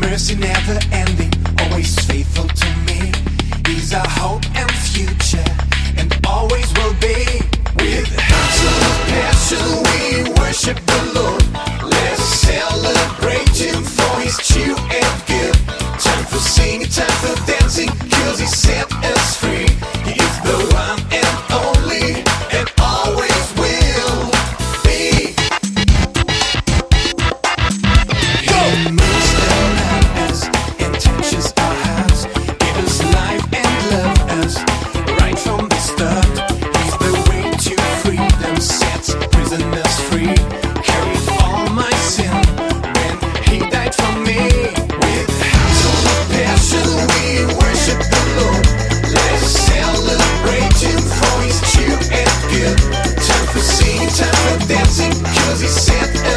mercy never ending, always faithful to me. He's our hope and future, and always will be. With hearts of passion we worship the Lord.